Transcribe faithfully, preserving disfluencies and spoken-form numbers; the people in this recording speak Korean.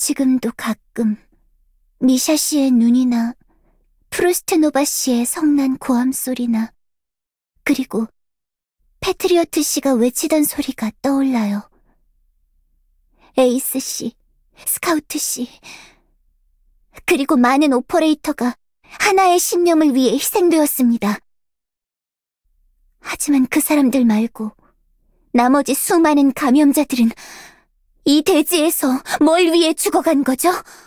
지금도 가끔 미샤 씨의 눈이나 프루스트노바 씨의 성난 고함 소리나 그리고 패트리어트 씨가 외치던 소리가 떠올라요. 에이스 씨, 스카우트 씨, 그리고 많은 오퍼레이터가 하나의 신념을 위해 희생되었습니다. 하지만 그 사람들 말고 나머지 수많은 감염자들은 이 대지에서 뭘 위해 죽어간 거죠?